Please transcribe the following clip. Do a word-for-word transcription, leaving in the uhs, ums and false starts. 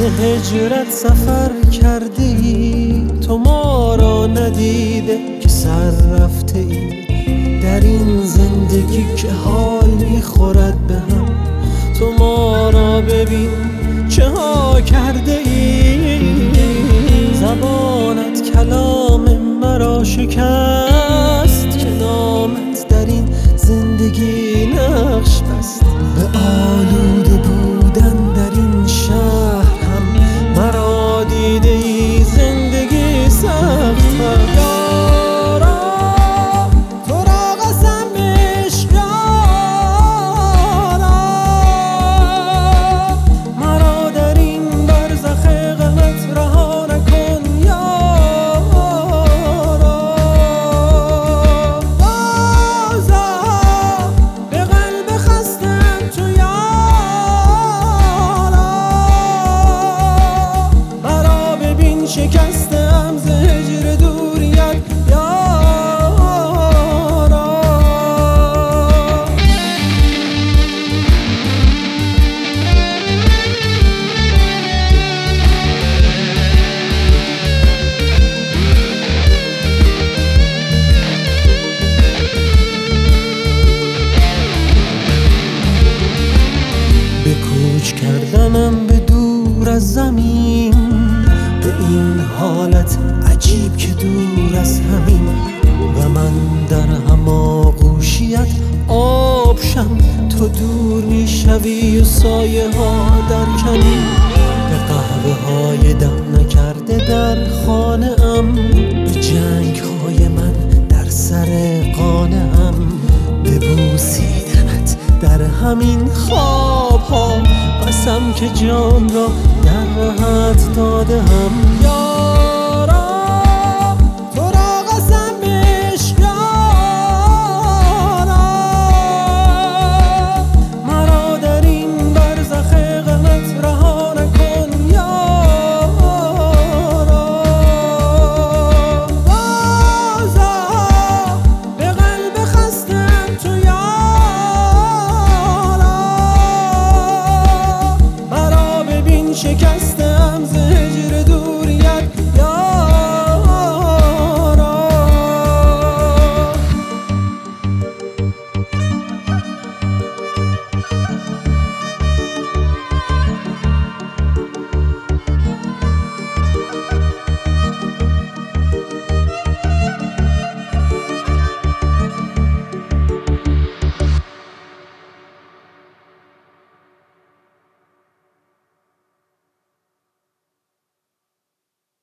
هجرت سفر کرده ای، تو ما را ندیده که سر رفته ای. در این زندگی که حال میخورد به هم، تو ما را ببین چه ها کرده ای. زبانت کلام مرا شکست، که نامت در این زندگی نقش بست. به آلوده بودن در این شهر هم مرا دیده ای زندگی سخت. شکستم ز هجر دوریت یارا. به کوچ کردنم به دور از زمین، به این حالت عجیب که دور از همین. و من در هماغوشیت آبشم، تو دور میشوی و سایه ها در کمین. به قهوه های دم نکرده در خانه ام، به جنگ های من در سر قانه ام. ببوسیدنت در همین خواب ها، قسم که جان را در رهت داده هم یارا.